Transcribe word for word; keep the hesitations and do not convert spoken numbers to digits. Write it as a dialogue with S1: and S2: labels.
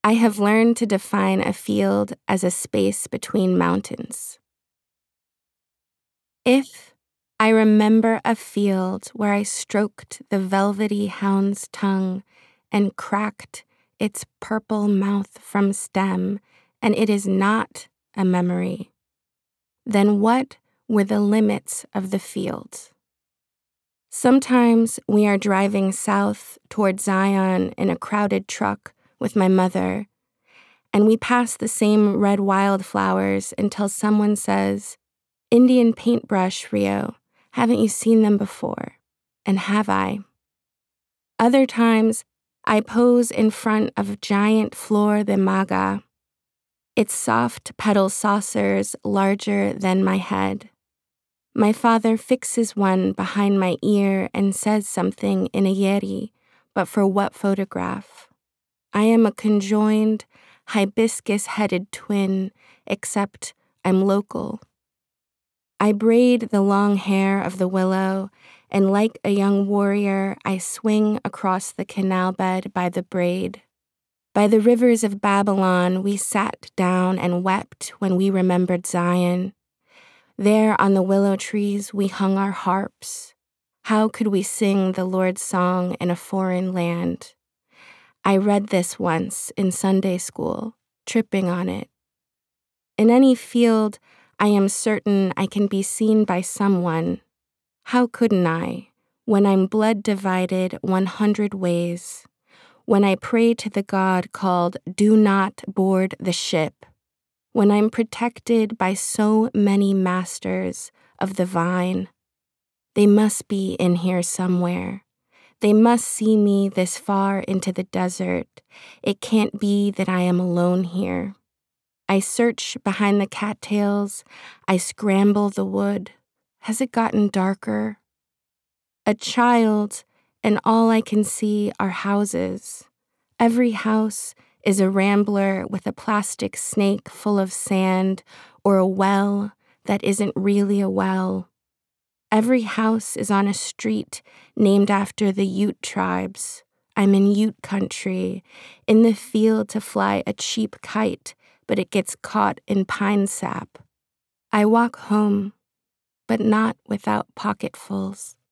S1: I have learned to define a field as a space between mountains. If I remember a field where I stroked the velvety hound's tongue and cracked its purple mouth from stem, and it is not a memory, then what were the limits of the field? Sometimes we are driving south toward Zion in a crowded truck with my mother, and we pass the same red wildflowers until someone says, "Indian paintbrush, Rio. Haven't you seen them before?" And have I? Other times, I pose in front of giant Flor de Maga, its soft petal saucers larger than my head. My father fixes one behind my ear and says something in a yeri, but for what photograph? I am a conjoined, hibiscus-headed twin, except I'm local. I braid the long hair of the willow, and like a young warrior, I swing across the canal bed by the braid. By the rivers of Babylon, we sat down and wept when we remembered Zion. There on the willow trees, we hung our harps. How could we sing the Lord's song in a foreign land? I read this once in Sunday school, tripping on it. In any field, I am certain I can be seen by someone. How couldn't I, when I'm blood divided one hundred ways, when I pray to the God called "Do not board the ship," when I'm protected by so many masters of the vine? They must be in here somewhere. They must see me this far into the desert. It can't be that I am alone here. I search behind the cattails. I scramble the wood. Has it gotten darker? A child, and all I can see are houses. Every house is a rambler with a plastic snake full of sand or a well that isn't really a well. Every house is on a street named after the Ute tribes. I'm in Ute country, in the field to fly a cheap kite, but it gets caught in pine sap. I walk home, but not without pocketfuls.